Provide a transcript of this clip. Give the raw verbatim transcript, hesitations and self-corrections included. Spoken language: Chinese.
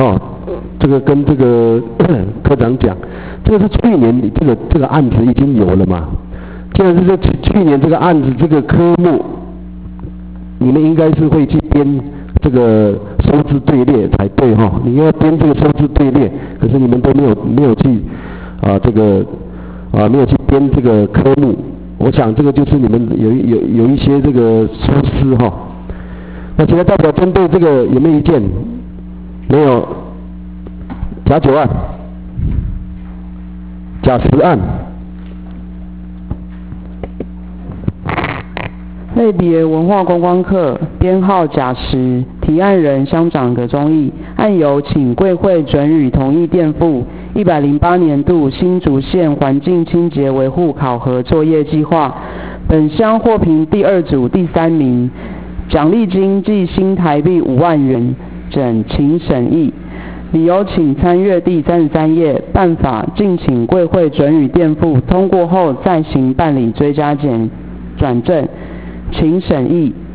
哦，这个跟这个科长讲，这个是去年这个这个案子已经有了嘛？既然是这去年这个案子这个科目，你们应该是会去编这个收支队列才对哈、哦。你要编这个收支队列，可是你们都没有没有去啊这个啊没有去编这个科目。我想这个就是你们有有有一些这个疏失哈。那其他代表针对这个有没有意见？没有。甲九案、甲十案。 类别文化观光客，编号甲十，提案人乡长葛宗义，案由请贵会准予同意垫付一百零八年度新竹县环境清洁维护考核作业计划，本乡获评第二组第三名，奖励金计新台币五万元，整请审议。理由请参阅第三十三页，办法敬请贵会准予垫付，通过后再行办理追加减转正，请审议。